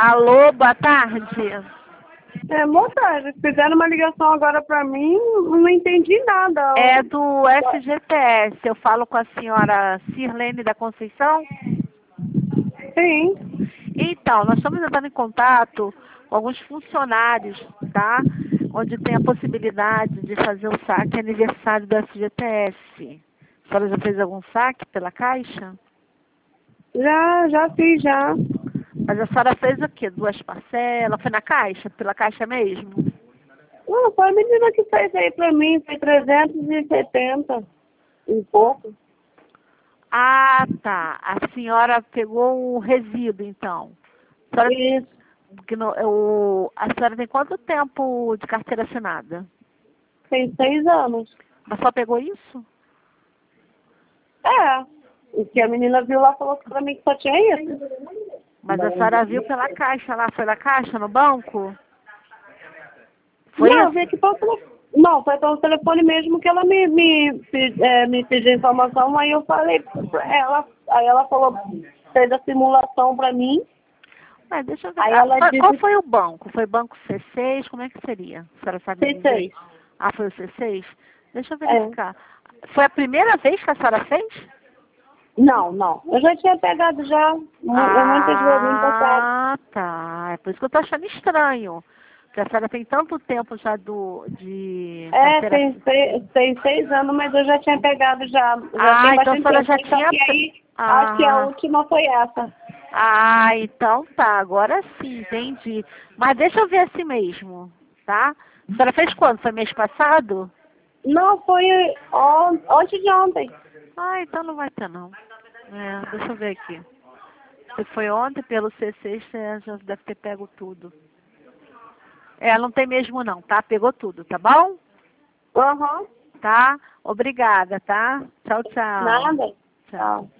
Alô, boa tarde. Boa tarde. Fizeram uma ligação agora pra mim, não entendi nada. É do FGTS. Eu falo com a senhora Sirlene da Conceição? Sim. Então, nós estamos entrando em contato com alguns funcionários, tá? Onde tem a possibilidade de fazer o saque aniversário do FGTS. A senhora já fez algum saque pela Caixa? Já fiz, já. Mas a senhora fez o quê? 2 parcelas? Foi na Caixa? Pela Caixa mesmo? Não, foi a menina que fez aí pra mim, foi 370 um pouco. Ah, tá. A senhora pegou o resíduo, então. A senhora, Isso. porque a senhora tem quanto tempo de carteira assinada? Tem 6 anos. Mas só pegou isso? É. O que a menina viu lá falou pra mim que só tinha isso. Mas a senhora viu pela Caixa lá? Foi na Caixa, no banco? Foi Não, eu isso? vi aqui pelo telefone. Não, foi pelo telefone mesmo que ela me pediu informação, aí eu falei pra ela, aí ela falou, fez a simulação pra mim, Mas deixa eu ver. aí Ah, ela qual disse foi o banco? Foi banco C6? Como é que seria? A senhora sabe me dizer? 6. Ah, foi o C6? Deixa eu É. verificar. Foi a primeira vez que a senhora fez? Não. Eu já tinha pegado já muitas vezes no passado. Ah, tá. É por isso que eu tô achando estranho. Porque a senhora tem tanto tempo já de É, carteira. tem 6 anos, mas eu já tinha pegado já. Já Ah, tem então a bastante senhora tempo. já Só tinha. que aí, acho que a Ah, última foi essa. ah, então tá. Agora sim, entendi. Mas deixa eu ver assim mesmo, tá? A senhora fez quando? Foi mês passado? Não, foi antes de ontem. Ah, então não vai ter não. É, deixa eu ver aqui. Se foi ontem pelo C6, você já deve ter pego tudo. É, não tem mesmo não, tá? Pegou tudo, tá bom? Aham. Tá? Obrigada, tá? Tchau, tchau. Nada. Tchau. Tchau.